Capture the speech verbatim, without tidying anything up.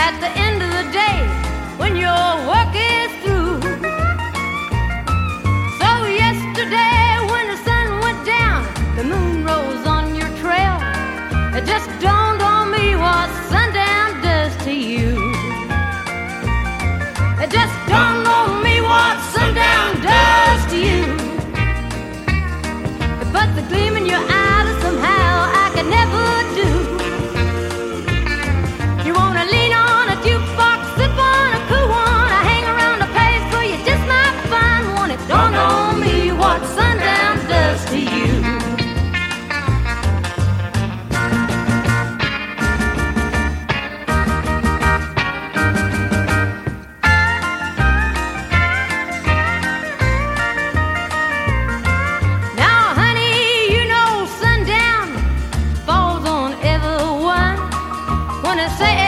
at the end of the day when your work is through. So yesterday when the sun went down, the moon rose on your trail. It just dawned on me what sundown does to you. It just dawned on me what sundown does to you. But the gleam in your eye that somehow I could never do. You wanna lean on a jukebox, sip on a cool one, I hang around a place where you just might find one. It dawned on me what sundown does to you. Say